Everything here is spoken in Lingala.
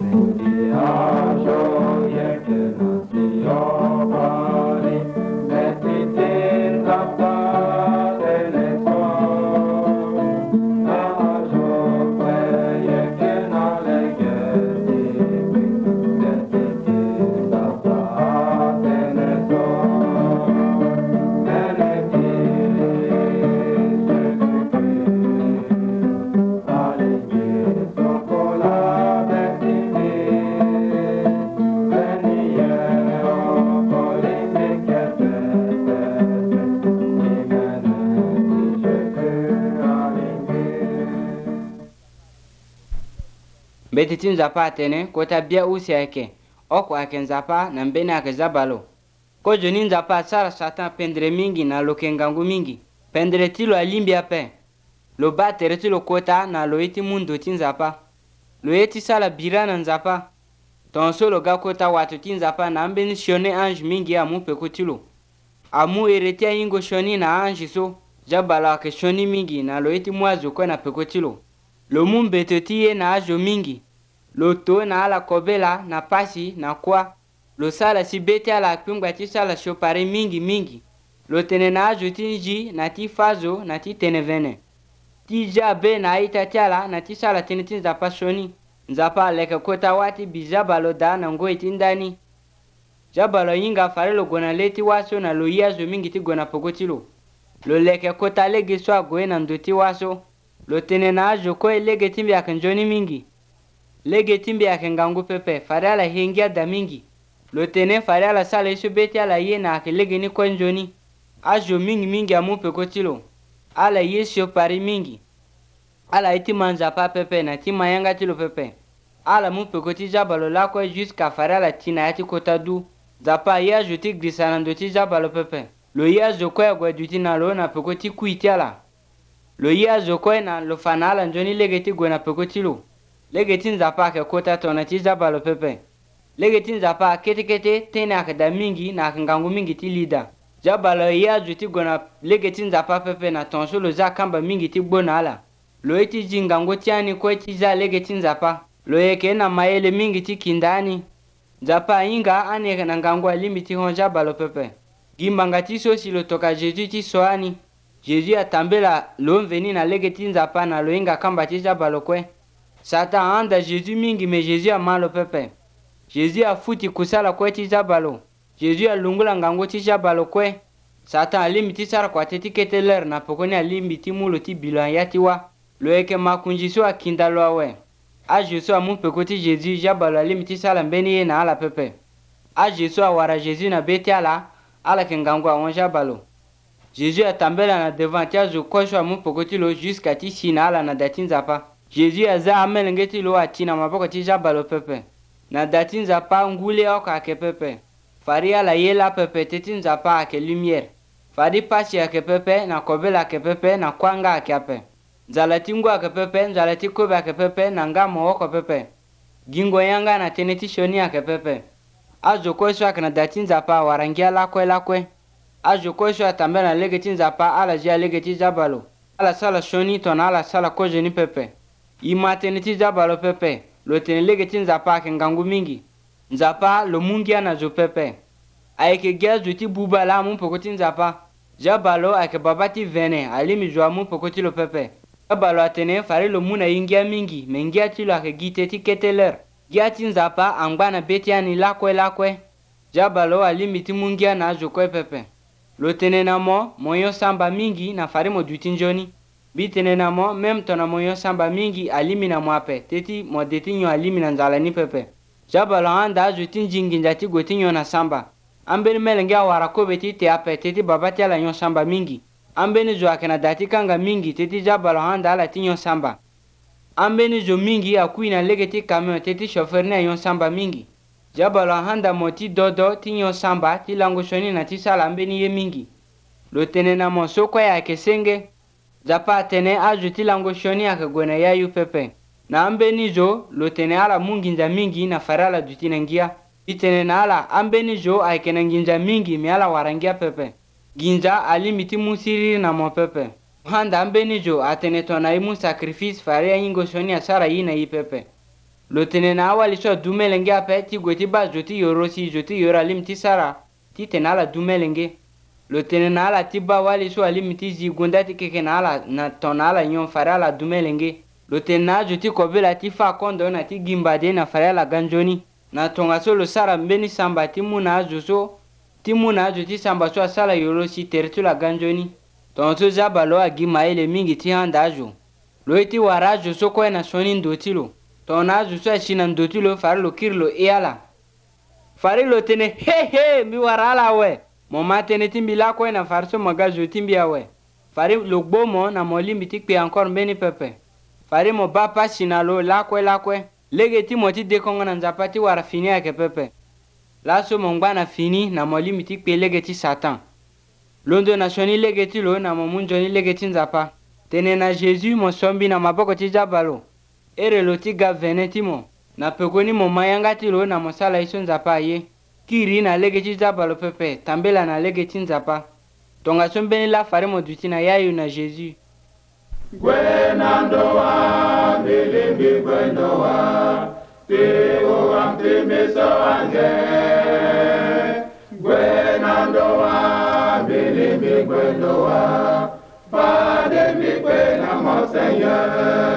Betitin zapa atene kota bia usi ake oko ake nzapa na mbene ake zabalo ko joni nzapa sara satan pendre mingi na lokengangu mingi pendre tilo alimbi ape lo batere tilo kota na lo iti mundo tinzapa lo eti sala birana nzapa tonso lo ga kota watu tinzapa na mbeni shone ange mingi amu pekotilo amu eretia ingo shoni na ange so jabalo ake shoni mingi na lo iti mwazo kwa na pekotilo lo mumbetotie na ajo mingi lo to na ala kobela na pasi na kwa lo sala si bete ala kpingba ti sala shopare mingi lo tene na ajo tinji na ti fazo na ti tene vene ti jabe na ita tiala na ti sala tene ti nzapa shoni nzapa leke kota wati bijabalo da na ngoi ti ndani jabalo yinga fare lo gona leti waso na lo yazo mingi ti gona pokotilo lo leke kota lege so agoe na ndo ti waso lo tene na ajo ko lege timbi akenjoni mingi lege timbi akengangu pepe fare ala hengia da mingi lo tene fare ala sala iso beti ala ye na ake lege ni konjoni ajo mingi amu pekotilo ala ye sio pari mingi ala iti manzapa pepe na ti mayanga tilo pepe ala mu pekoti jabalo lako jusqu'à fare ala tina yati kota du zapa ye ajo ti grisanando ti jabalo pepe lo ye ajo ko agwa duti na lo na pekoti kuiti ala lo ye ajo ko na lo fana ala njoni lege ti gona pekotilo lege ti nzapa ake kota tona ti jabalo pepe lege ti nzapa kete tene ake da mingi na ake ngangu mingi ti lida jabalo ye ajo ti gona lege ti nzapa pepe na tonso lo za kamba mingi ti gbona ala lo iti jingangu ti ani ko ti za lege ti nzapa lo yeke na mayele mingi ti kindani nzapa inga ani eke na ngangu alimi ti hon jabalo pepe gimbanga ti so si lo toka Jésus ti so ani Jésus atambela lo mveni na lege ti nzapa na lo inga kamba ti jabalo kue Satan anda Jésus mingi me Jésus amalo pepe Jésus afuti kusala kue ti jabalo Jésus alungula ngangu ti jabalo kue Satan alimi ti sara kuate ti keteler na pokoni alimi ti mulo ti bilo aya ti wa lo yeke makunji so akinda lo awe ajo so amu peko ti Jésus jabalo alimi ti sala mbeni ye na ala pepe ajo so awara Jésus na beti ala ke ngangu awon jabalo Jésus atambela na devant ti ajo ko so amu peko ti lo jusqu'à ti si na ala na da ti nzapa Jésus aza amelenge ti lo ati na maboko ti jabalo pepe na da ti nzapa ngule oko ake pepe fari ala ye la pepe te ti nzapa ake lumière fari pasi ake pepe na kobela ake pepe na kwanga ake ape nzala ti ngu ake pepe nzala ti kobe ake pepe na nga mo oko pepe gingo yanga na tene ti shoni ake pepe ajo ko so ake na da ti nzapa warangia lakue ajo ko so atambela na lege ti nzapa ala jia lege ti jabalo ala sala shoni tona ala sala kojeni pepe ima tene ti jabalo pepe lo tene lege ti nzapa ake ngangu mingi nzapa lo mungia na zo pepe ayeke gia zo ti buba la amu poko ti nzapa jabalo ayeke baba ti vene alimi zo amu poko ti lo pepe jabalo atene fari lo mu na yingia mingi me ngia ti lo ayeke gi te ti keteler gia ti nzapa angba na beti ani lakue jabalo alimi ti mu ngia na azo kue pepe lo tene na mo yo samba mingi na fari mo duti nzoni bi tene na mo meme tona mo yo samba mingi alimi na mo ape teti mo de ti nyo alimi na nzala ni pepe jabalo anda azo ti njinginza ti gue ti nyo na samba ambeni melenge awara kobe ti te ape teti baba ti ala nyo samba mingi ambeni zo ayeke na da ti kanga mingi teti jabalo anda ala ti nyo samba ambeni zo mingi akui na lege ti camion teti chauffeur ni ayo samba mingi jabalo anda mo ti dodo ti nyo samba ti lango shoni na ti sala ambeni ye mingi lo tene na mo so kue ayeke senge nzapa atene azo ti lango shoni ayeke gue na yayu pepe na ambeni zo lo tene ala mu nginza mingi na fari ala duti na ngia bi tene na ala ambeni zo ayeke na nginza mingi me ala wara ngia pepe ginza alimi ti mu siriri na mo pepe handa ambeni zo atene tona ye mu sacrifice fari ahingo shoni asara ye na ye pepe lo tene na wali so dumelenge ape ti gweti ba joti yorosi joti yora lim ti sara ti tena la dumelenge lo tene na la ti ba wali so alim ti zi gunda ti keke na la na tona la nyon fara la dumelenge lo tene na joti kobela ti fa kondo na ti gimbade na fara la ganjoni na tonga so lo sara mbeni samba ti mu na ajo so ti mu na ajo ti samba so asala yorosi tere ti la ganjoni tonga so zaba lo agi maele mingi ti handa ajo lo ti wara ajo so kue na soni ndo ti lo tonga na ajo so asi na ndo ti lo fari lo kiri lo e ala fari lo tene he mi wara ala we mo ma tene ti mbi la kue na fari so mo ga zo ti mbi awe fari lo gbo mo na mo limbi ti kpe encore mbeni pepe fari mo ba pasi na lo la kue lege ti mo ti dekongo na nzapa ti wara fini ayeke pepe la so mo ngba na fini na mo limbi ti kpe lege ti satan londo na soni lege ti lo na mo mu nzoni lege ti nzapa tene na Jésus mo sombi na maboko ti zaba lo ere lo ti ga vene ti mo na pekoni mo ma yanga ti lo na mo sala ye so nzapa aye kiri na lege ti zaba lo pepe tambela na lege ti nzapa tonga so mbeni la fari mo duti na yayu na Jésus Gwenandoa, bilimbi gwendoa, te o amte meso ange. Gwenandoa, bilimbi gwendoa, pas de mi gwen à mon Seigneur.